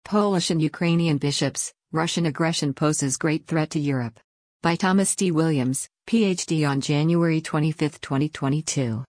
Polish and Ukrainian bishops, Russian aggression poses great threat to Europe. By Thomas D. Williams, Ph.D. on January 25, 2022.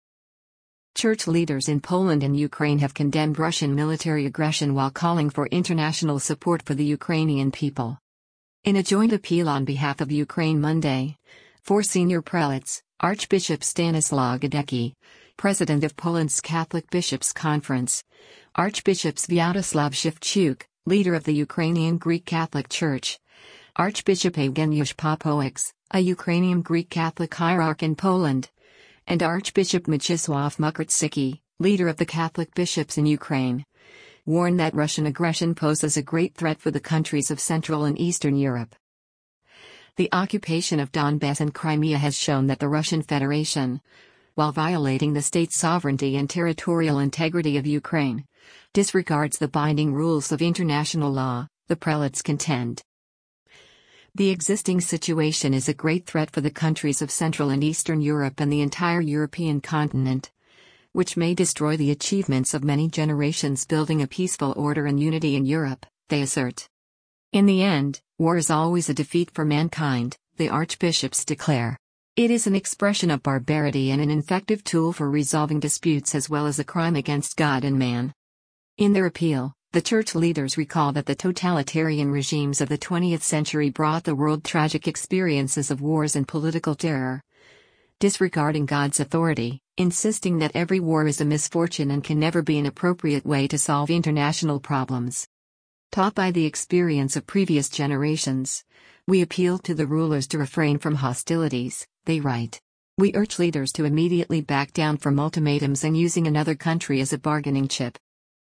Church leaders in Poland and Ukraine have condemned Russian military aggression while calling for international support for the Ukrainian people. In a joint appeal on behalf of Ukraine Monday, 4 senior prelates, Archbishop Stanislaw Gadecki, President of Poland's Catholic Bishops' Conference, Archbishop Sviatoslav Shevchuk, leader of the Ukrainian Greek Catholic Church, Archbishop Evgeniusz Popowics, a Ukrainian Greek Catholic hierarch in Poland, and Archbishop Mieczysław Mukrzycki, leader of the Catholic bishops in Ukraine, warn that Russian aggression poses a great threat for the countries of Central and Eastern Europe. The occupation of Donbass and Crimea has shown that the Russian Federation, while violating the state's sovereignty and territorial integrity of Ukraine, disregards the binding rules of international law, the prelates contend. The existing situation is a great threat for the countries of Central and Eastern Europe and the entire European continent, which may destroy the achievements of many generations building a peaceful order and unity in Europe, they assert. In the end, war is always a defeat for mankind, the archbishops declare. It is an expression of barbarity and an ineffective tool for resolving disputes as well as a crime against God and man. In their appeal, the church leaders recall that the totalitarian regimes of the 20th century brought the world tragic experiences of wars and political terror, disregarding God's authority, insisting that every war is a misfortune and can never be an appropriate way to solve international problems. Taught by the experience of previous generations, we appeal to the rulers to refrain from hostilities, they write. We urge leaders to immediately back down from ultimatums and using another country as a bargaining chip.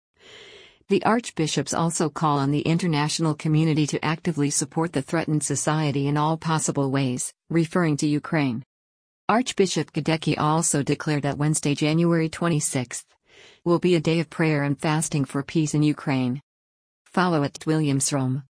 The archbishops also call on the international community to actively support the threatened society in all possible ways, referring to Ukraine. Archbishop Gadecki also declared that Wednesday, January 26, will be a day of prayer and fasting for peace in Ukraine. Follow @WilliamsRome.